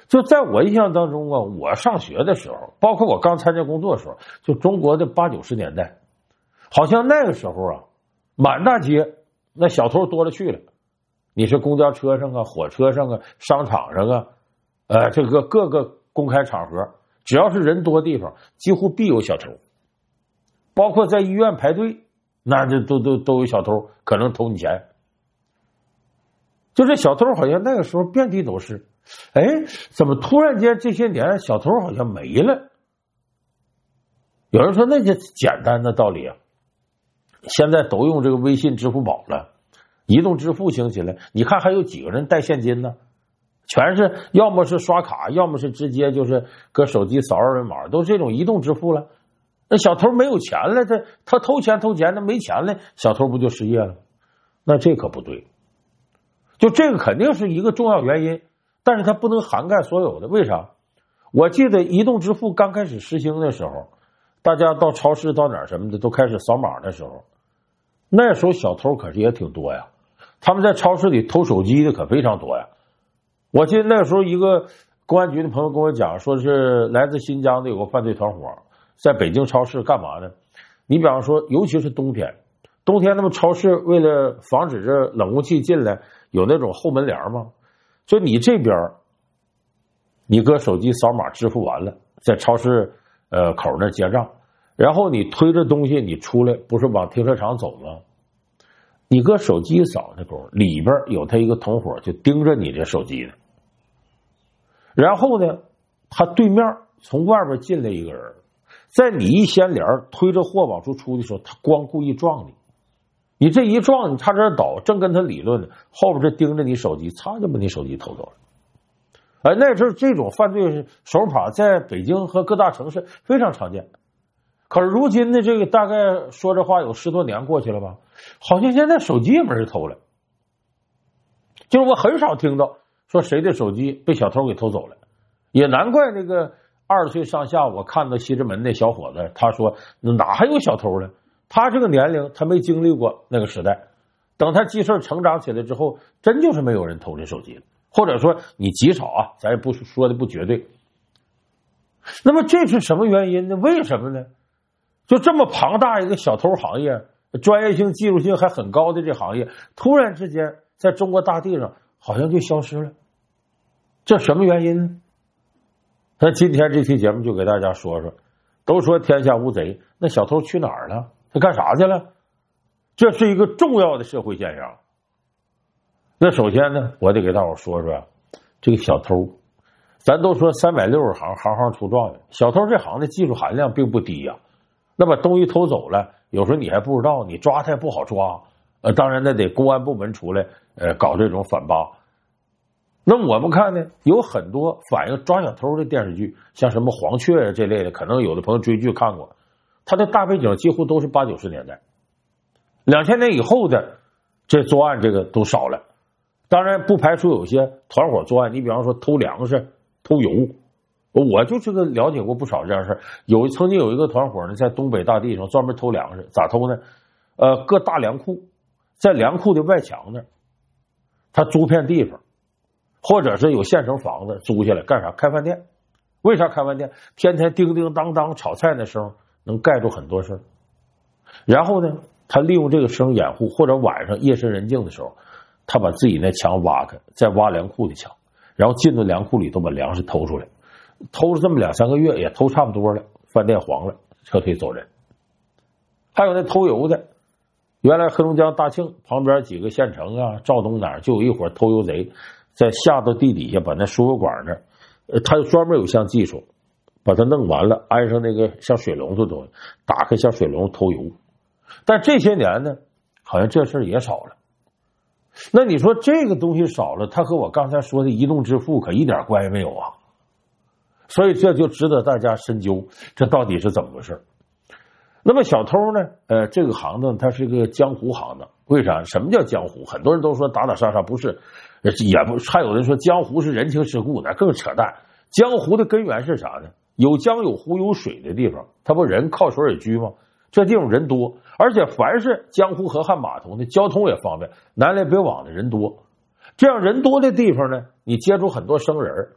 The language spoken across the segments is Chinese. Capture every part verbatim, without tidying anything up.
就在我印象当中啊，我上学的时候，包括我刚参加工作的时候，就中国的八九十年代，好像那个时候啊，满大街那小偷多了去了。你是公交车上啊、火车上啊、商场上啊，呃，这个各个公开场合，只要是人多地方，几乎必有小偷。包括在医院排队，那这都都都有小偷，可能偷你钱。就这小偷好像那个时候遍地都是。哎，怎么突然间这些年小偷好像没了？有人说那就简单的道理啊，现在都用这个微信、支付宝了，移动支付兴起来，你看还有几个人带现金呢？全是要么是刷卡，要么是直接就是搁手机扫二维码，都是这种移动支付了。那小偷没有钱了，这他偷钱偷钱，那没钱了，小偷不就失业了？那这可不对，就这个肯定是一个重要原因。但是它不能涵盖所有的，为啥？我记得移动支付刚开始实行的时候，大家到超市到哪儿什么的都开始扫码的时候，那时候小偷可是也挺多呀，他们在超市里偷手机的可非常多呀。我记得那个时候一个公安局的朋友跟我讲，说是来自新疆的有个犯罪团伙在北京超市干嘛呢？你比方说，尤其是冬天，冬天那么超市为了防止这冷空气进来，有那种后门帘吗？所以你这边你搁手机扫码支付完了，在超市呃口那结账，然后你推着东西你出来，不是往停车场走吗？你搁手机扫那口里边有他一个同伙就盯着你这手机呢，然后呢他对面从外边进来一个人，在你一掀帘推着货往出出的时候，他光故意撞你，你这一撞你差点倒，正跟他理论呢，后边这盯着你手机，擦就把你手机偷走了。而那时候这种犯罪手法在北京和各大城市非常常见。可是如今的这个大概说这话有十多年过去了吧，好像现在手机也没人偷了。就是我很少听到说谁的手机被小偷给偷走了，也难怪那个二十岁上下我看到西直门那小伙子，他说哪还有小偷了，他这个年龄他没经历过那个时代，等他记事成长起来之后，真就是没有人偷这手机了，或者说你极少啊，咱也不说的不绝对。那么这是什么原因呢？为什么呢？就这么庞大一个小偷行业，专业性技术性还很高的这行业，突然之间在中国大地上好像就消失了，这什么原因呢？那今天这期节目就给大家说说，都说天下无贼，那小偷去哪儿了？他干啥去了？这是一个重要的社会现象。那首先呢，我得给大伙说说这个小偷，咱都说三百六十行，行行出状元，小偷这行的技术含量并不低呀、啊。那把东西偷走了，有时候你还不知道，你抓他也不好抓。呃，当然那得公安部门出来，呃，搞这种反扒。那我们看呢，有很多反映抓小偷的电视剧，像什么黄雀啊这类的，可能有的朋友追剧看过，它的大背景几乎都是八九十年代，两千年以后的这作案这个都少了。当然不排除有些团伙作案，你比方说偷粮食、偷油。我就这个了解过不少这样事儿，有曾经有一个团伙呢，在东北大地上专门偷粮食，咋偷呢？呃，各大粮库，在粮库的外墙那儿，他租片地方，或者是有现成房子租下来干啥？开饭店。为啥开饭店？天天叮叮当当炒菜的时候能盖住很多事儿。然后呢，他利用这个声掩护，或者晚上夜深人静的时候，他把自己那墙挖开，再挖粮库的墙，然后进到粮库里头把粮食偷出来。偷了这么两三个月，也偷差不多了，饭店黄了，撤退走人。还有那偷油的，原来黑龙江大庆旁边几个县城啊，肇东哪儿就有一伙偷油贼，在下到地底下把那输油管那儿，呃，他专门有项技术，把它弄完了，安上那个像水龙头东西，打开像水龙头偷油。但这些年呢，好像这事也少了。那你说这个东西少了，它和我刚才说的移动支付可一点关系没有啊？所以这就值得大家深究，这到底是怎么回事。那么小偷呢，呃，这个行当它是个江湖行当。为啥？什么叫江湖？很多人都说打打杀杀，不是，也不，还有人说江湖是人情世故，那更扯淡。江湖的根源是啥呢？有江有湖有水的地方，它不人靠水而居吗？这地方人多，而且凡是江湖河汉码头的交通也方便，南来北往的人多。这样人多的地方呢，你接触很多生人，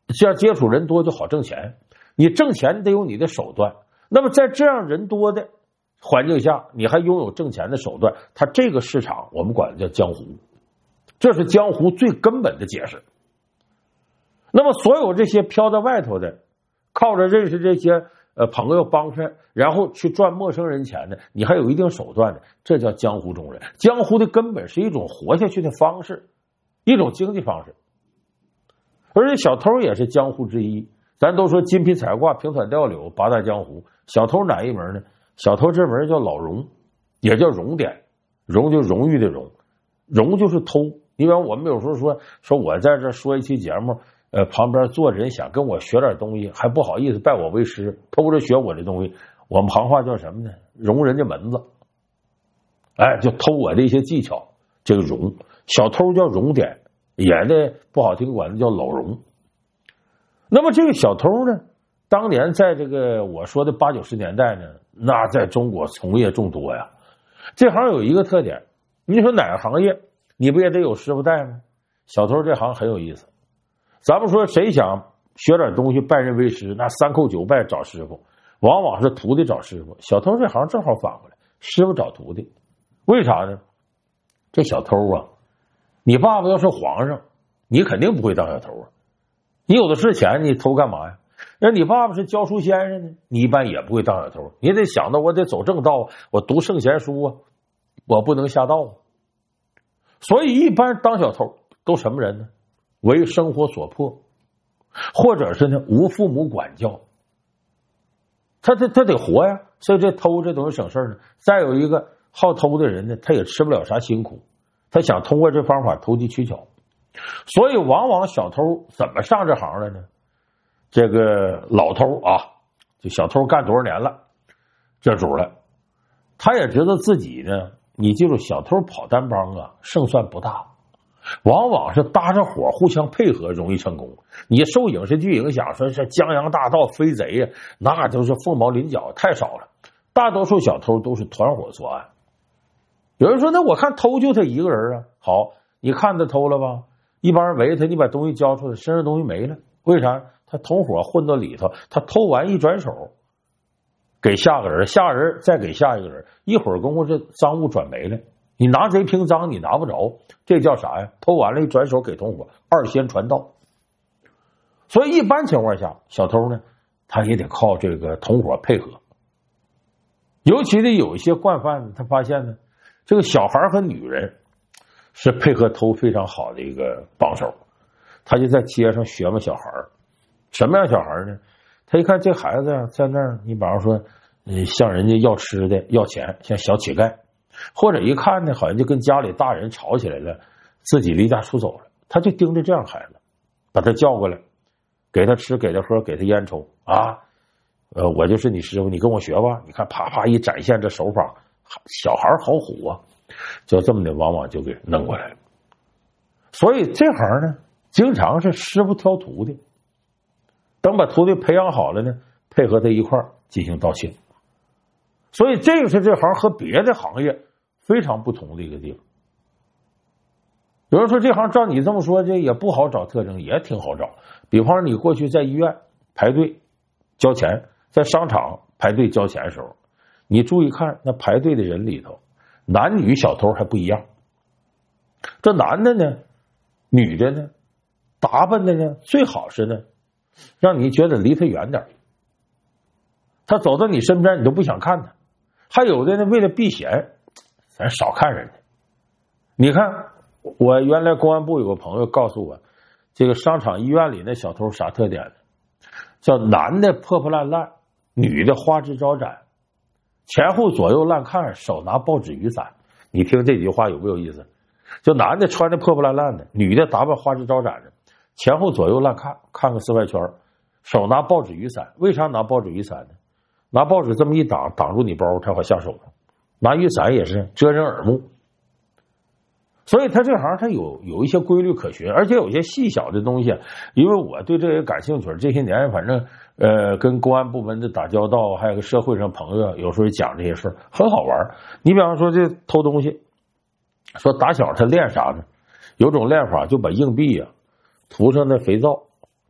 这样接触人多就好挣钱，你挣钱得有你的手段。那么在这样人多的环境下，你还拥有挣钱的手段，它这个市场我们管它叫江湖，这是江湖最根本的解释。那么所有这些飘在外头的，靠着认识这些呃朋友帮衬，然后去赚陌生人钱的，你还有一定手段的，这叫江湖中人。江湖的根本是一种活下去的方式，一种经济方式。而且小偷也是江湖之一，咱都说金皮彩挂、平团吊柳八大江湖，小偷哪一门呢？小偷这门叫老荣，也叫荣典，荣就荣誉的荣，荣就是偷。因为我们有时候说说我在这说一期节目，呃，旁边坐着人想跟我学点东西，还不好意思拜我为师，偷着学我的东西，我们行话叫什么呢？荣人家门子，哎，就偷我的一些技巧，这个荣。小偷叫荣典，也的不好听，管的叫老荣。那么这个小偷呢，当年在这个我说的八九十年代呢，那在中国从业众多呀。这行有一个特点，你说哪个行业你不也得有师傅带吗？小偷这行很有意思。咱们说谁想学点东西拜人为师，那三叩九拜找师傅，往往是徒弟找师傅。小偷这行正好反过来，师傅找徒弟。为啥呢？这小偷啊，你爸爸要是皇上，你肯定不会当小偷啊。你有的是钱，你偷干嘛呀？那你爸爸是教书先生呢，你一般也不会当小偷。你得想到我得走正道，我读圣贤书啊，我不能下道啊。所以一般当小偷都什么人呢？为生活所迫，或者是呢无父母管教，他他他得活呀，所以这偷这东西省事呢。再有一个好偷的人呢，他也吃不了啥辛苦，他想通过这方法投机取巧。所以往往小偷怎么上这行了呢？这个老偷啊，就小偷干多少年了，这主了，他也知道自己呢，你记住，小偷跑单帮啊，胜算不大，往往是搭着伙互相配合容易成功。你受影视剧影响，说是江洋大盗飞贼呀，那都是凤毛麟角，太少了。大多数小偷都是团伙作案。有人说，那我看偷就他一个人啊。好，你看他偷了吧，一帮人围他，你把东西交出来，身上东西没了，为啥？他同伙混到里头，他偷完一转手给下个人，下人再给下一个人，一会儿功夫这赃物转没了。你拿贼平赃你拿不着，这叫啥呀？偷完了一转手给同伙，二仙传道。所以一般情况下，小偷呢他也得靠这个同伙配合。尤其的有一些惯犯，他发现呢，这个小孩和女人是配合偷非常好的一个帮手，他就在街上学嘛小孩。什么样小孩呢？他一看这孩子在那儿，你比方说嗯，向人家要吃的要钱，像小乞丐，或者一看呢好像就跟家里大人吵起来了，自己离家出走了，他就盯着这样孩子，把他叫过来，给他吃给他喝给他烟抽啊，呃，我就是你师傅，你跟我学吧。你看啪啪一展现这手法，小孩好虎啊，就这么的往往就给弄过来了。所以这行呢经常是师傅挑徒弟，等把徒弟培养好了呢，配合他一块儿进行盗窃。所以这个是这行和别的行业非常不同的一个地方。有人说这行照你这么说，这也不好找特征，也挺好找。比方说你过去在医院排队交钱，在商场排队交钱的时候，你注意看那排队的人里头，男女小偷还不一样。这男的呢，女的呢，打扮的呢，最好是呢让你觉得离他远点，他走到你身边你都不想看他。还有的呢为了避嫌，咱少看人家。你看我原来公安部有个朋友告诉我，这个商场医院里那小偷啥特点呢？叫男的破破烂烂，女的花枝招展，前后左右乱看，手拿报纸雨伞。你听这句话有没有意思？就男的穿的破破烂烂的，女的打扮花枝招展的，前后左右乱看，看个四外圈，手拿报纸雨伞。为啥拿报纸雨伞呢？拿报纸这么一挡，挡住你包才好下手。拿雨伞也是遮人耳目。所以他这行他有有一些规律可循，而且有些细小的东西，因为我对这个感兴趣，这些年反正呃跟公安部门的打交道，还有个社会上朋友有时候讲这些事很好玩。你比方说这偷东西，说打小他练啥呢？有种练法就把硬币啊涂上那肥皂，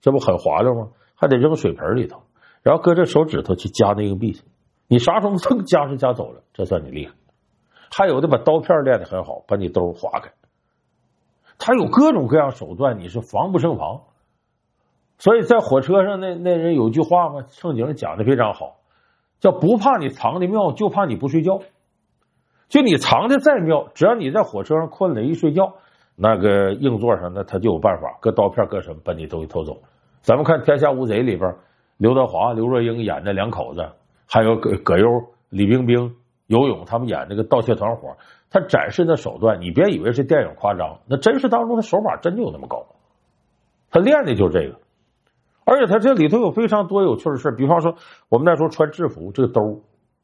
这不很滑溜吗？还得扔水盆里头，然后搁这手指头去夹那硬币去，你啥时候噌夹是夹走了，这算你厉害。还有的把刀片练得很好，把你兜划开，他有各种各样手段，你是防不胜防。所以在火车上那那人有句话嘛，正经讲的非常好，叫不怕你藏的妙，就怕你不睡觉。就你藏的再妙，只要你在火车上困了一睡觉，那个硬座上那他就有办法，搁刀片搁什么把你都给偷走。咱们看《天下无贼》里边，刘德华、刘若英演的两口子，还有葛葛优、李冰冰、游泳他们演那个盗窃团伙，他展示的手段，你别以为是电影夸张，那真实当中的手法真就有那么高，他练的就是这个。而且他这里头有非常多有趣的事，比方说我们那时候穿制服，这个兜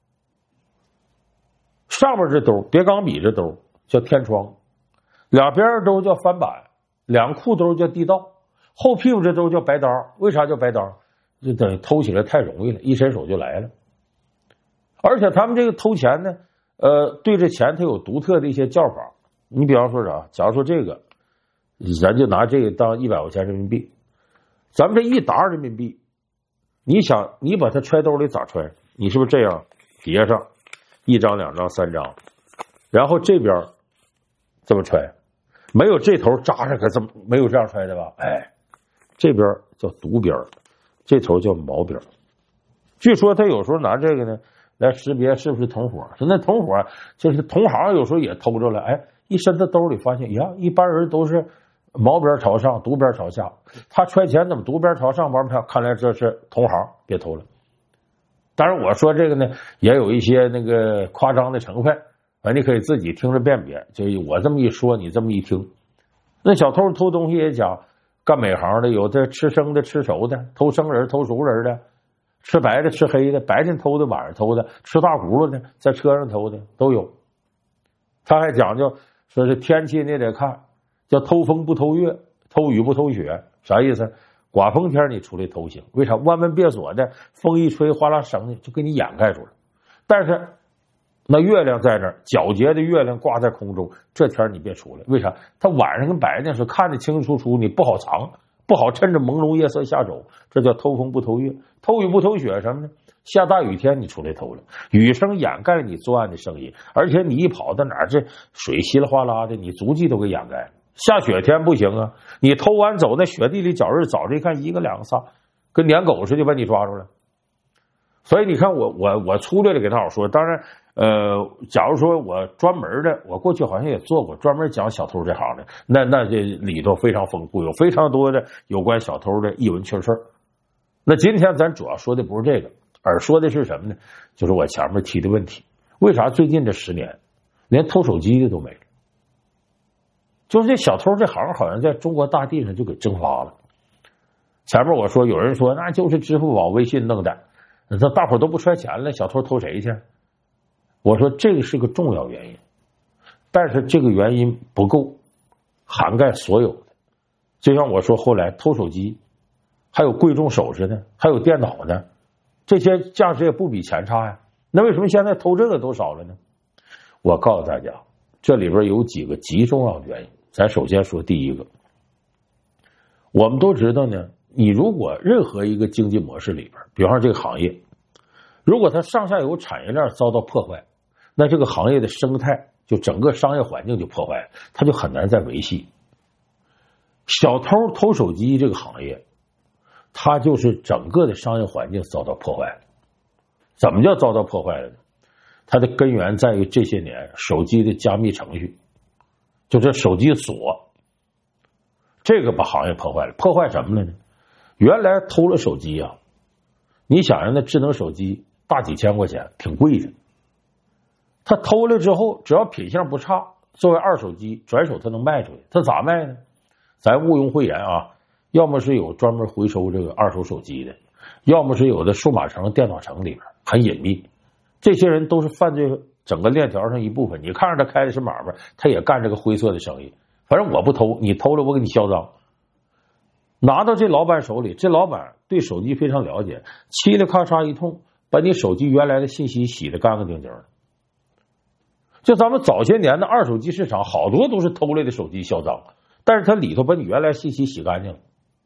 上面这兜别钢笔这兜叫天窗，两边兜叫翻板，两裤兜叫地道，后屁股这兜叫白刀。为啥叫白刀？就等于偷起来太容易了，一伸手就来了。而且他们这个偷钱呢，呃，对这钱他有独特的一些叫法。你比方说啥？假如说这个，咱就拿这个当一百块钱人民币，咱们这一沓人民币，你想你把它揣兜里咋揣？你是不是这样叠上一张、两张、三张，然后这边这么揣？没有这头扎上，可这么没有这样揣的吧？哎，这边叫独边，这头叫毛边。据说他有时候拿这个呢来识别是不是同伙，说那同伙就是同行，有时候也偷着了。哎，一伸到兜里发现，呀，一般人都是毛边朝上，独边朝下，他揣钱怎么独边朝上，毛边朝？看来这是同行，别偷了。当然，我说这个呢，也有一些那个夸张的成分啊，你可以自己听着辨别。就我这么一说，你这么一听，那小偷偷东西也讲干每行的，有的吃生的、吃熟的，偷生人、偷熟人的，吃白的、吃黑的，白天偷的、晚上偷的，吃大轱辘的，在车上偷的都有。他还讲究说是天气你得看，叫偷风不偷月，偷雨不偷雪，啥意思？刮风天你出来偷行，为啥？弯门别锁的，风一吹，哗啦绳的就给你掩盖住了。但是那月亮在那儿，皎洁的月亮挂在空中，这天你别出来，为啥？它晚上跟白天是看得清清楚楚，你不好藏，不好趁着朦胧夜色下手，这叫偷风不偷月。偷雨不偷雪什么呢？下大雨天你出来偷了，雨声掩盖你作案的声音，而且你一跑到哪儿，这水稀里哗啦的，你足迹都给掩盖了。下雪天不行啊，你偷完走在雪地里找日，早着一看一个两个仨，跟撵狗似的把你抓住了。所以你看我我我粗略的给大伙说，当然呃，假如说我专门的，我过去好像也做过专门讲小偷这行的，那那这里头非常丰富，有非常多的有关小偷的异闻趣事。那今天咱主要说的不是这个，而说的是什么呢？就是我前面提的问题，为啥最近这十年连偷手机的都没了？就是这小偷这行好像在中国大地上就给蒸发了。前面我说有人说那就是支付宝微信弄的，那大伙都不揣钱了，小偷偷谁去？我说这个是个重要原因，但是这个原因不够涵盖所有的。就像我说后来偷手机，还有贵重首饰呢，还有电脑呢，这些价值也不比钱差呀。那为什么现在偷这个都少了呢？我告诉大家，这里边有几个极重要的原因。咱首先说第一个，我们都知道呢，你如果任何一个经济模式里边，比方说这个行业，如果它上下游产业链遭到破坏，那这个行业的生态就整个商业环境就破坏了，它就很难再维系。小偷偷手机这个行业，它就是整个的商业环境遭到破坏了。怎么叫遭到破坏了呢？它的根源在于这些年手机的加密程序，就这手机锁，这个把行业破坏了。破坏什么了呢？原来偷了手机啊，你想让那智能手机大几千块钱，挺贵的。他偷了之后，只要品相不差，作为二手机，转手他能卖出去。他咋卖呢？咱毋庸讳言啊，要么是有专门回收这个二手手机的，要么是有的数码城、电脑城里边很隐秘。这些人都是犯罪整个链条上一部分，你看着他开的是买卖，他也干这个灰色的生意。反正我不偷，你偷了我给你销赃。拿到这老板手里，这老板对手机非常了解，嘁哩咔嚓一通，把你手机原来的信息洗得干干净净的。就咱们早些年的二手机市场，好多都是偷来的手机销赃，但是它里头把你原来信息洗干净了。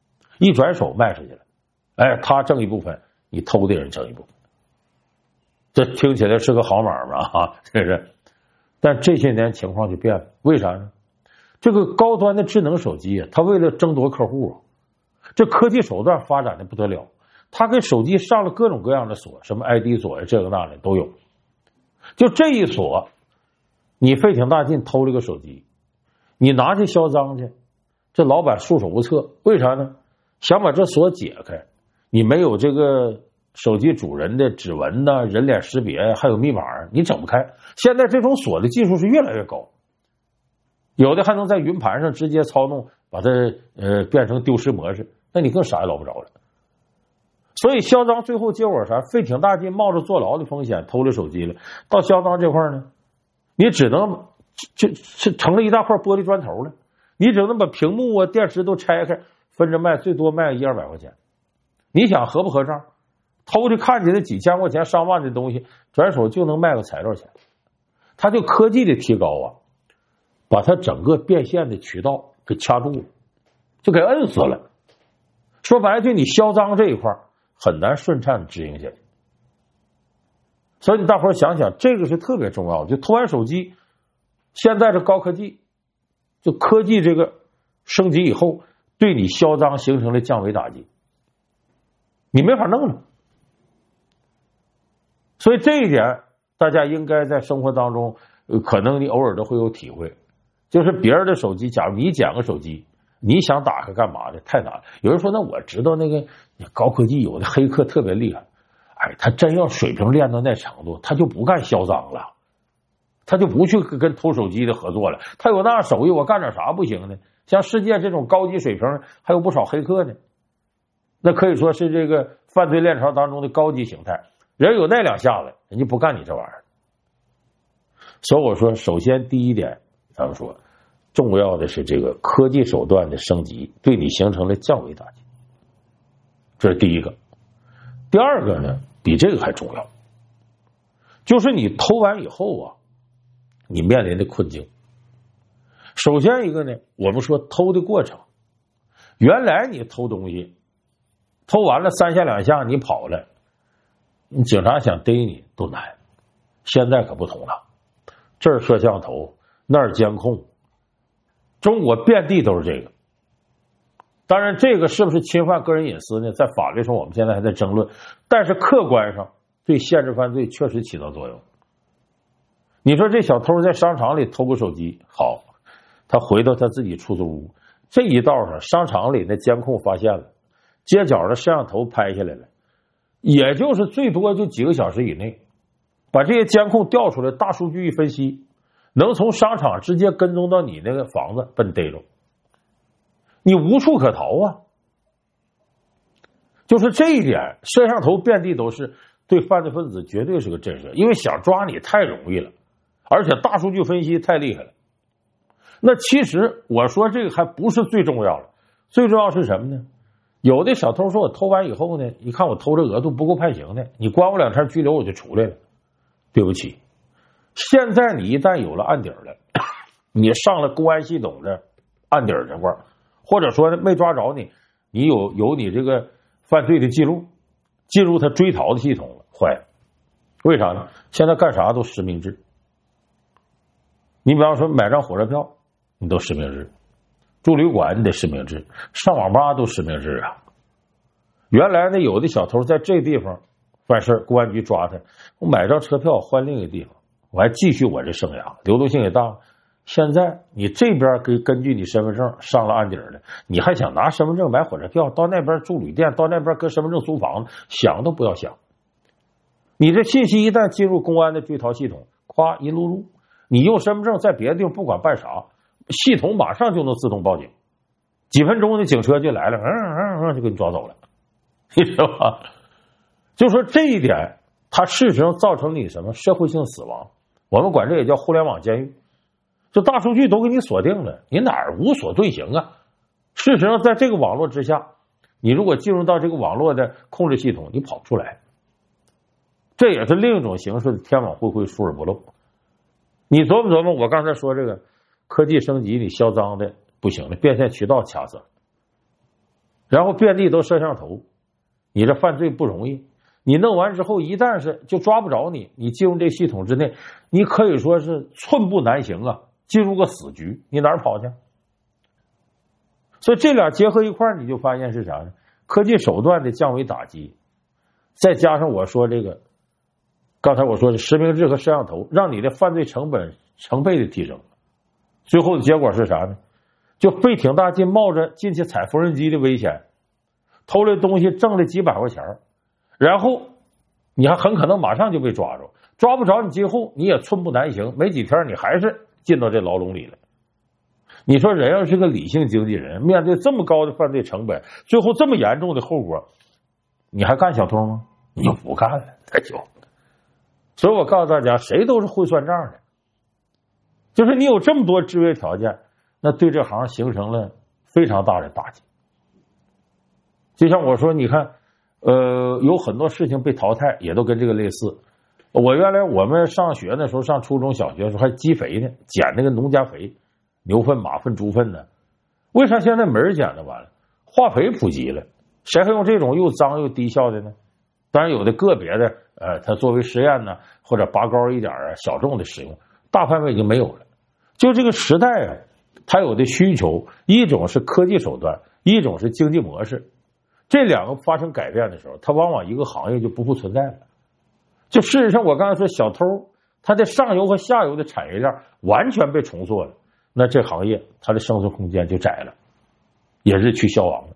一转手卖出去了，哎，他挣一部分，你偷的人挣一部分，这听起来是个好买卖啊，这是。但这些年情况就变了，为啥呢？这个高端的智能手机啊，它为了争夺客户啊，这科技手段发展的不得了，它给手机上了各种各样的锁，什么 I D 锁呀，这个那的都有。就这一锁，你费挺大劲偷了个手机，你拿去销赃去，这老板束手无策，为啥呢？想把这锁解开，你没有这个手机主人的指纹呐、人脸识别还有密码，你整不开。现在这种锁的技术是越来越高，有的还能在云盘上直接操纵，把它呃变成丢失模式，那你更啥也捞不着了。所以销赃最后结果啥？费挺大劲，冒着坐牢的风险偷了手机了，到销赃这块呢，你只能就就成了一大块玻璃砖头了，你只能把屏幕啊、电池都拆开，分着卖，最多卖一二百块钱。你想合不合账？偷的看起来几千块钱、上万的东西，转手就能卖个材料钱。它就科技的提高啊，把它整个变现的渠道给掐住了，就给摁死了。说白了，就你销赃这一块很难顺畅执行下去。所以你大伙儿想想，这个是特别重要的。就偷完手机，现在这高科技，就科技这个升级以后，对你销赃形成了降维打击，你没法弄了。所以这一点，大家应该在生活当中，呃、可能你偶尔都会有体会。就是别人的手机，假如你捡个手机，你想打开干嘛的，太难了。有人说，那我知道那个高科技有的黑客特别厉害，哎，他真要水平练到那程度，他就不干销赃了，他就不去跟偷手机的合作了。他有那手艺，我干点啥不行呢？像世界这种高级水平，还有不少黑客呢，那可以说是这个犯罪链条当中的高级形态。人有那两下子，人家不干你这玩意儿。所以我说，首先第一点，咱们说重要的是这个科技手段的升级，对你形成了降维打击，这是第一个。第二个呢，比这个还重要，就是你偷完以后啊，你面临的困境。首先一个呢，我们说偷的过程，原来你偷东西，偷完了三下两下你跑了，你警察想逮你都难。现在可不同了，这儿摄像头，那儿监控，中国遍地都是这个。当然这个是不是侵犯个人隐私呢，在法律上我们现在还在争论，但是客观上对限制犯罪确实起到作用。你说这小偷在商场里偷个手机，好，他回到他自己出租屋，这一道上商场里的监控发现了，街角的摄像头拍下来了，也就是最多就几个小时以内，把这些监控调出来，大数据一分析，能从商场直接跟踪到你那个房子，把你逮着，你无处可逃啊。就是这一点，摄像头遍地都是，对犯罪分子绝对是个震慑，因为想抓你太容易了，而且大数据分析太厉害了。那其实我说这个还不是最重要的，最重要是什么呢？有的小偷说，我偷完以后呢，一看我偷这额度不够判刑的，你关我两天拘留我就出来了。对不起，现在你一旦有了案底了，你上了公安系统的案底这块，或者说没抓着你，你有有你这个犯罪的记录，进入他追逃的系统了，坏了。为啥呢？现在干啥都实名制。你比方说买张火车票，你都实名制；住旅馆你得实名制，上网吧都实名制啊。原来呢，有的小偷在这地方犯事，公安局抓他，我买张车票换另一个地方，我还继续我这生涯，流动性也大。现在你这边根根据你身份证上了案底了，你还想拿身份证买火车票，到那边住旅店，到那边跟身份证租房子，想都不要想。你这信息一旦进入公安的追逃系统，咵一录入，你用身份证在别的地方不管办啥，系统马上就能自动报警，几分钟的警车就来了，嗯嗯嗯，就给你抓走了，你知道吧？就说这一点，它事实上造成你什么社会性死亡，我们管这也叫互联网监狱。就大数据都给你锁定了，你哪儿无所遁形啊？事实上，在这个网络之下，你如果进入到这个网络的控制系统，你跑不出来。这也是另一种形式的天网恢恢，疏而不漏。你琢磨琢磨，我刚才说这个科技升级，你销赃的不行了，变现渠道掐死了。 然后遍地都摄像头，你这犯罪不容易。你弄完之后，一旦是就抓不着你，你进入这系统之内，你可以说是寸步难行啊，进入个死局，你哪儿跑去？所以这俩结合一块儿，你就发现是啥呢？科技手段的降维打击，再加上我说这个，刚才我说的实名制和摄像头，让你的犯罪成本成倍的提升。最后的结果是啥呢？就费挺大劲，冒着进去踩缝纫机的危险，偷来东西挣了几百块钱，然后你还很可能马上就被抓住，抓不着你今后你也寸步难行，没几天你还是进到这牢笼里了。你说人要是个理性经纪人，面对这么高的犯罪成本，最后这么严重的后果，你还干小偷吗？你就不干了，太久。所以我告诉大家，谁都是会算账的，就是你有这么多制约条件，那对这行形成了非常大的打击。就像我说，你看呃，有很多事情被淘汰，也都跟这个类似。我原来我们上学的时候，上初中小学的时候还积肥呢，捡那个农家肥，牛粪、马粪、猪粪呢。为啥现在没人捡的？完了，化肥普及了，谁还用这种又脏又低效的呢？当然有的个别的呃，它作为实验呢，或者拔高一点啊，小众的使用，大范围已经没有了。就这个时代啊，它有的需求，一种是科技手段，一种是经济模式。这两个发生改变的时候，它往往一个行业就不复存在了。就事实上，我刚才说小偷，它的上游和下游的产业链完全被重塑了，那这行业它的生存空间就窄了，也日趋消亡了。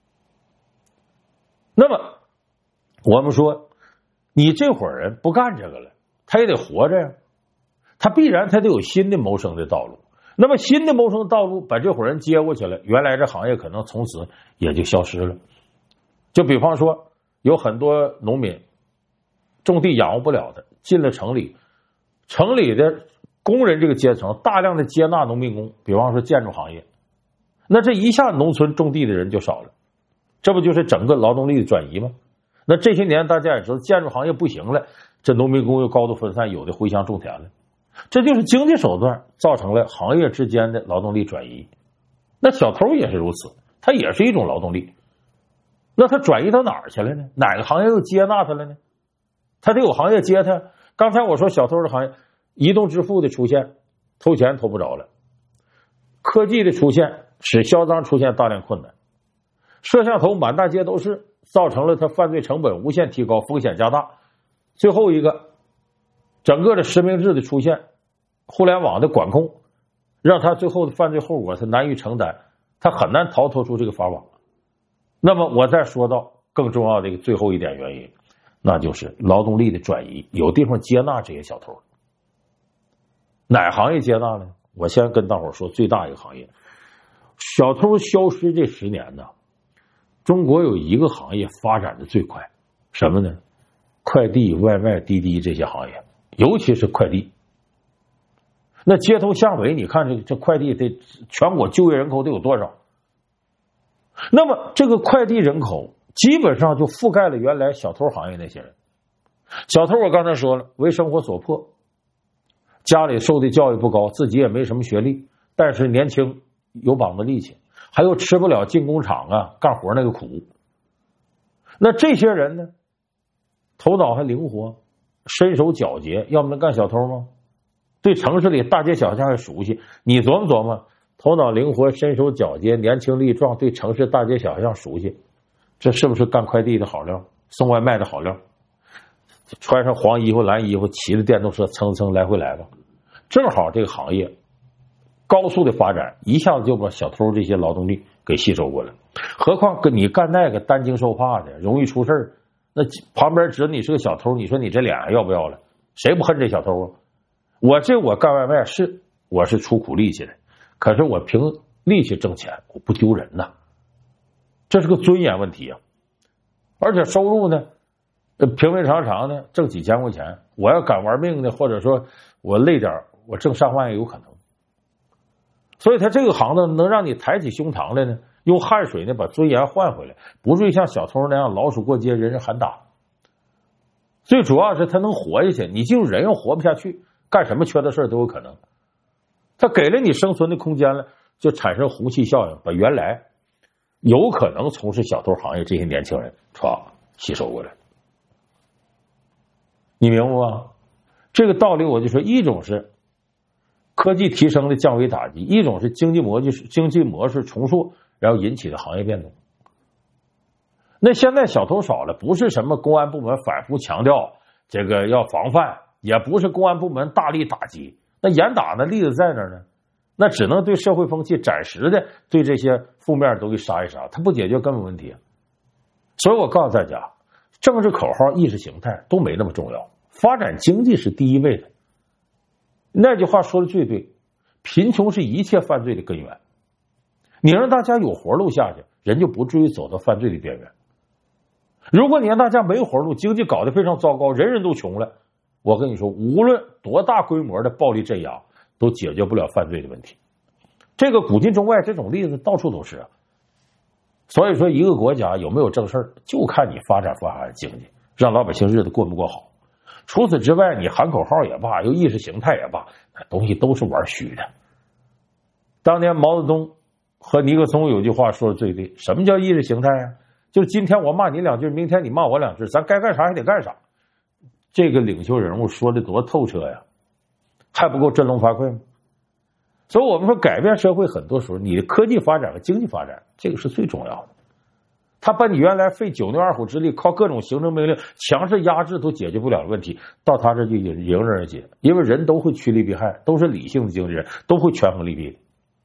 那么我们说，你这伙人不干这个了，他也得活着呀，他必然他得有新的谋生的道路。那么新的谋生道路把这伙人接过去了，原来这行业可能从此也就消失了。就比方说，有很多农民种地养活不了的，进了城里，城里的工人这个阶层大量的接纳农民工，比方说建筑行业，那这一下农村种地的人就少了，这不就是整个劳动力的转移吗？那这些年大家也知道，建筑行业不行了，这农民工又高度分散，有的回乡种田了，这就是经济手段造成了行业之间的劳动力转移。那小偷也是如此，他也是一种劳动力。那他转移到哪儿去了呢？哪个行业又接纳他了呢？他得有行业接他。刚才我说小偷的行业，移动支付的出现，偷钱偷不着了；科技的出现，使销赃出现大量困难；摄像头满大街都是，造成了他犯罪成本无限提高，风险加大。最后一个，整个的实名制的出现，互联网的管控，让他最后的犯罪后果他难以承担，他很难逃脱出这个法网。那么我再说到更重要的一个最后一点原因，那就是劳动力的转移，有地方接纳这些小偷。哪行业接纳呢？我先跟大伙说最大一个行业，小偷消失这十年呢，中国有一个行业发展的最快，什么呢？快递、外卖、滴滴这些行业，尤其是快递。那街头巷尾，你看这这快递得全国就业人口得有多少？那么这个快递人口基本上就覆盖了原来小偷行业那些人。小偷我刚才说了，为生活所迫，家里受的教育不高，自己也没什么学历，但是年轻有膀子力气，还有吃不了进工厂啊干活那个苦。那这些人呢，头脑还灵活，身手矫捷，要不能干小偷吗？对城市里大街小巷还熟悉，你琢磨琢磨，头脑灵活，身手矫捷，年轻力壮，对城市大街小巷熟悉，这是不是干快递的好料，送外卖的好料？穿上黄衣服蓝衣服，骑着电动车蹭蹭来回来吧，正好这个行业高速的发展，一下子就把小偷这些劳动力给吸收过来。何况跟你干那个担惊受怕的，容易出事，那旁边知道你是个小偷，你说你这脸要不要了？谁不恨这小偷啊？我这我干外卖是我是出苦力气的，可是我凭力气挣钱，我不丢人呐，这是个尊严问题啊。而且收入呢，平平常常的挣几千块钱，我要敢玩命的，或者说我累点，我挣上万也有可能。所以他这个行当能让你抬起胸膛来呢，用汗水呢把尊严换回来，不至于像小偷那样老鼠过街，人人喊打。最主要是他能活下去，你进入人又活不下去，干什么缺德事都有可能。他给了你生存的空间了，就产生虹吸效应，把原来有可能从事小偷行业这些年轻人歘吸收过来。你明白吗？这个道理我就说，一种是科技提升的降维打击，一种是经济模式经济模式重塑然后引起的行业变动。那现在小偷少了，不是什么公安部门反复强调这个要防范，也不是公安部门大力打击，那严打的例子在哪儿呢？那只能对社会风气暂时的对这些负面都给杀一杀，它不解决根本问题。所以我告诉大家，政治口号、意识形态都没那么重要，发展经济是第一位的。那句话说的最对，贫穷是一切犯罪的根源。你让大家有活路下去，人就不至于走到犯罪的边缘。如果你让大家没活路，经济搞得非常糟糕，人人都穷了，我跟你说，无论多大规模的暴力镇压都解决不了犯罪的问题。这个古今中外这种例子到处都是啊。所以说一个国家有没有正事儿，就看你发展不发展经济，让老百姓日子过不过好。除此之外，你喊口号也罢，又意识形态也罢，那东西都是玩虚的。当年毛泽东和尼克松有句话说的最对，什么叫意识形态啊？就是今天我骂你两句，明天你骂我两句，咱该干啥还得干啥。这个领袖人物说的多透彻呀，还不够振聋发聩吗？所以我们说改变社会，很多时候你的科技发展和经济发展，这个是最重要的。他把你原来费九牛二虎之力，靠各种行政命令强势压制都解决不了的问题，到他这就迎刃而解。因为人都会趋利避害，都是理性的经纪人，都会权衡利弊。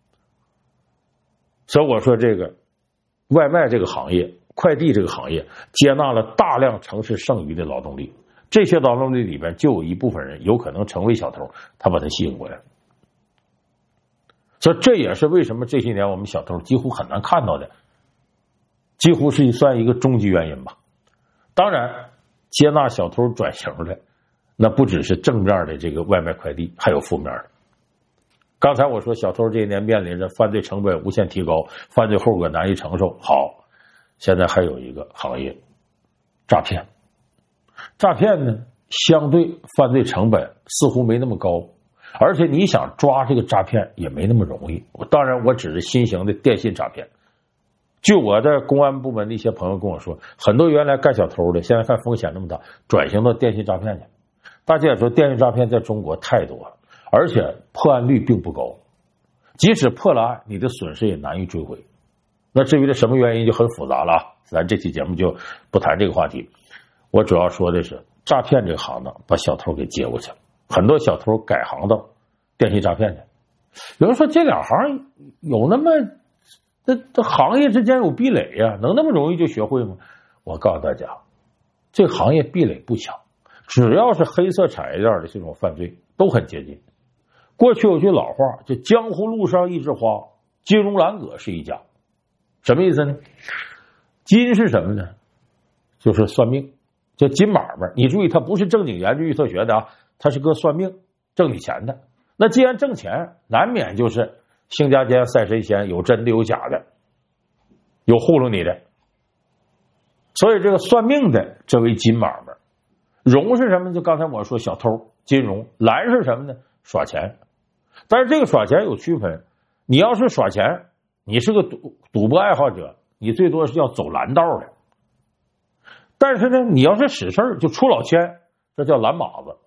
所以我说这个外卖这个行业，快递这个行业接纳了大量城市剩余的劳动力，这些劳动力里边就有一部分人有可能成为小偷，他把他吸引过来。所以这也是为什么这些年我们小偷几乎很难看到的，几乎是算一个终极原因吧。当然接纳小偷转型的那不只是正面的这个外卖快递，还有负面的。刚才我说小偷这一年面临着犯罪成本无限提高，犯罪后果难以承受。好，现在还有一个行业，诈骗。诈骗呢，相对犯罪成本似乎没那么高，而且你想抓这个诈骗也没那么容易。当然我指的新型的电信诈骗。据我的公安部门的一些朋友跟我说，很多原来干小偷的现在看风险那么大，转型到电信诈骗去。大家也说电信诈骗在中国太多了，而且破案率并不高，即使破了案，你的损失也难以追回。那至于这什么原因就很复杂了啊，咱这期节目就不谈这个话题。我主要说的是诈骗这个行当把小偷给接过去了，很多小偷改行到电信诈骗去。有人说这两行有那么这这行业之间有壁垒呀、啊，能那么容易就学会吗？我告诉大家，这个行业壁垒不强，只要是黑色产业链的这种犯罪都很接近。过去有句老话，就江湖路上一枝花，金融蓝葛是一家。什么意思呢？金是什么呢？就是算命，叫金买卖。你注意，它不是正经研究预测学的啊，它是个算命挣你钱的。那既然挣钱，难免就是星加间赛神仙，有真的有假的，有糊弄你的。所以这个算命的这为金买卖。融是什么？就刚才我说小偷金融，蓝是什么呢？耍钱。但是这个耍钱有区分，你要是耍钱，你是个赌赌博爱好者，你最多是要走蓝道的。但是呢，你要是使事儿就出老千，这叫蓝马子。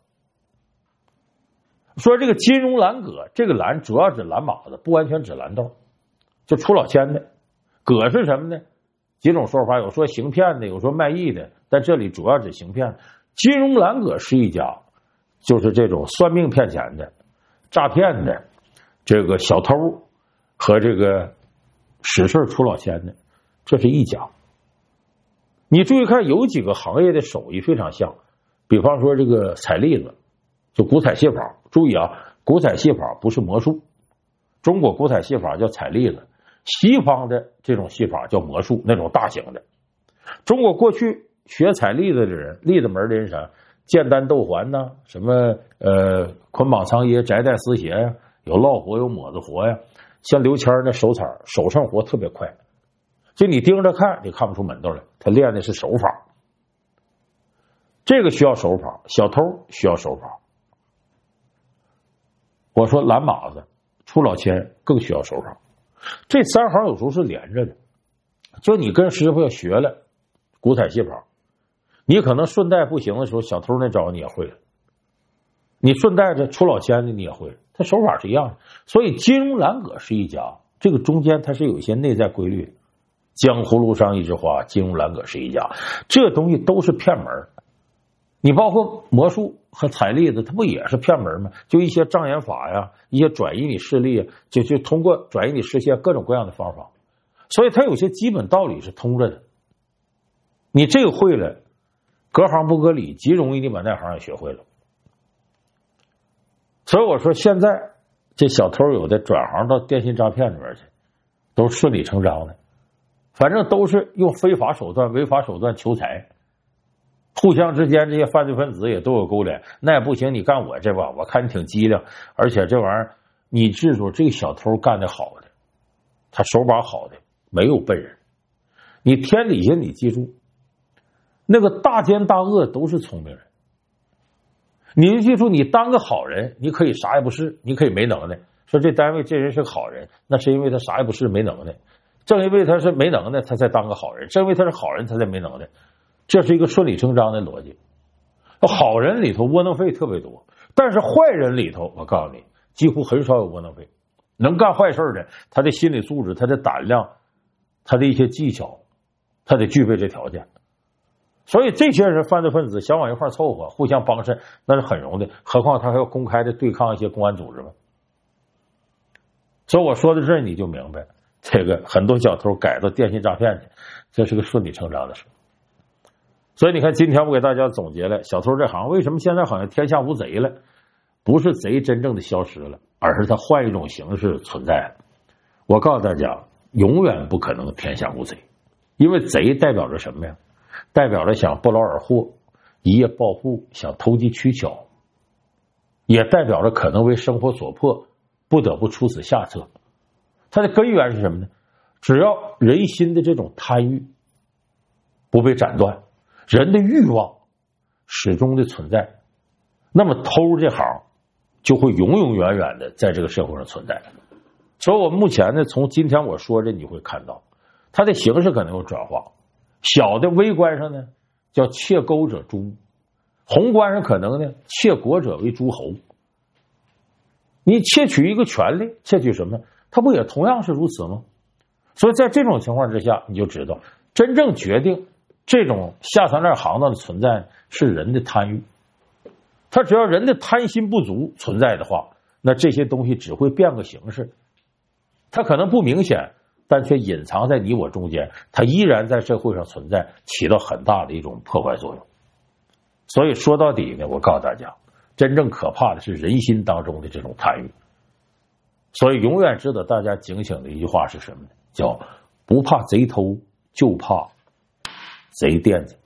说这个金融蓝葛，这个蓝主要指蓝马子，不完全指蓝道，就出老千的。葛是什么呢？几种说法，有说行骗的，有说卖艺的，但这里主要指行骗。金融蓝葛是一家，就是这种算命骗钱的、诈骗的，这个小偷和这个使事出老千的，这是一家。你注意看，有几个行业的手艺非常像，比方说这个采栗子，就古采戏法。注意啊，古采戏法不是魔术，中国古采戏法叫采栗子，西方的这种戏法叫魔术，那种大型的。中国过去学采栗子的人，栗子门的人啥，剑丹斗环呐、啊，什么呃捆绑藏掖、摘带丝鞋呀、啊，有烙活有抹子活呀、啊，像刘谦那手彩手上活特别快，就你盯着看，你看不出门道来，他练的是手法。这个需要手法，小偷需要手法。我说蓝马子出老千更需要手法，这三行有时候是连着的。 就你跟师傅要学了古彩戏跑，你可能顺带不行的时候，小偷那招你也会了，你顺带着出老千的你也会了，他手法是一样的。所以金庸蓝葛是一家，这个中间它是有一些内在规律的。江湖路上一枝花，金庸蓝葛是一家，这东西都是骗门。你包括魔术和彩粒子，它不也是骗门吗？就一些障眼法呀，一些转移你视力啊，就就通过转移你视线各种各样的方法，所以它有些基本道理是通着的。你这个会了，隔行不隔里，极容易你把那行也学会了。所以我说，现在这小偷有的转行到电信诈骗里面去，都是顺理成章的，反正都是用非法手段、违法手段求财。互相之间这些犯罪分子也都有勾连，那也不行，你干我这吧，我看你挺机灵，而且这玩意儿你记住，这个小偷干的好的，他手把好的，没有笨人。你天底下你记住，那个大奸大恶都是聪明人。你就记住，你当个好人，你可以啥也不是，你可以没能耐。说这单位这人是个好人，那是因为他啥也不是，没能耐。正因为他是没能耐，他才当个好人；正因为他是好人，他才没能耐。这是一个顺理成章的逻辑。好人里头窝囊废特别多，但是坏人里头，我告诉你，几乎很少有窝囊废。能干坏事的，他的心理素质、他的胆量、他的一些技巧，他得具备这条件。所以这些人犯罪分子想往一块凑合，互相帮衬，那是很容易的。何况他还要公开的对抗一些公安组织嘛。所以我说到这儿，你就明白，这个很多小偷改到电信诈骗去，这是个顺理成章的事。所以你看，今天我给大家总结了小偷这行为什么现在好像天下无贼了，不是贼真正的消失了，而是他换一种形式存在了。我告诉大家，永远不可能天下无贼，因为贼代表着什么呀？代表着想不劳而获、一夜暴富、想投机取巧，也代表着可能为生活所迫不得不出此下策。它的根源是什么呢？只要人心的这种贪欲不被斩断，人的欲望始终的存在，那么偷这行就会永永远远的在这个社会上存在。所以我目前呢，从今天我说这你会看到它的形式可能有转化。小的微观上呢叫窃钩者诛，宏观上可能呢窃国者为诸侯。你窃取一个权利，窃取什么？它不也同样是如此吗？所以在这种情况之下，你就知道真正决定这种下三滥行当的存在是人的贪欲。他只要人的贪心不足存在的话，那这些东西只会变个形式，它可能不明显，但却隐藏在你我中间，它依然在社会上存在，起到很大的一种破坏作用。所以说到底呢，我告诉大家，真正可怕的是人心当中的这种贪欲。所以永远值得大家警醒的一句话是什么呢？叫不怕贼偷，就怕贼惦记。